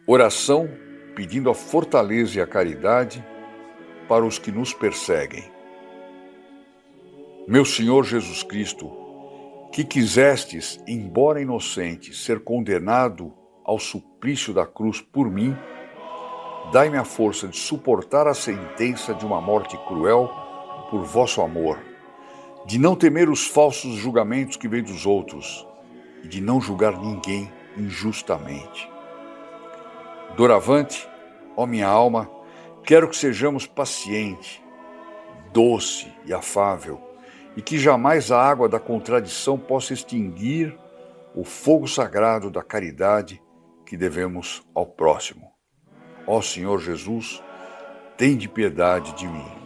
Oração pedindo a fortaleza e a caridade para os que nos perseguem. Meu Senhor Jesus Cristo, que quisestes, embora inocente, ser condenado ao suplício da cruz por mim, dai-me a força de suportar a sentença de uma morte cruel por vosso amor, de não temer os falsos julgamentos que vêm dos outros e de não julgar ninguém injustamente. Doravante, ó minha alma, quero que sejamos paciente, doce e afável, e que jamais a água da contradição possa extinguir o fogo sagrado da caridade que devemos ao próximo. Ó Senhor Jesus, tende piedade de mim.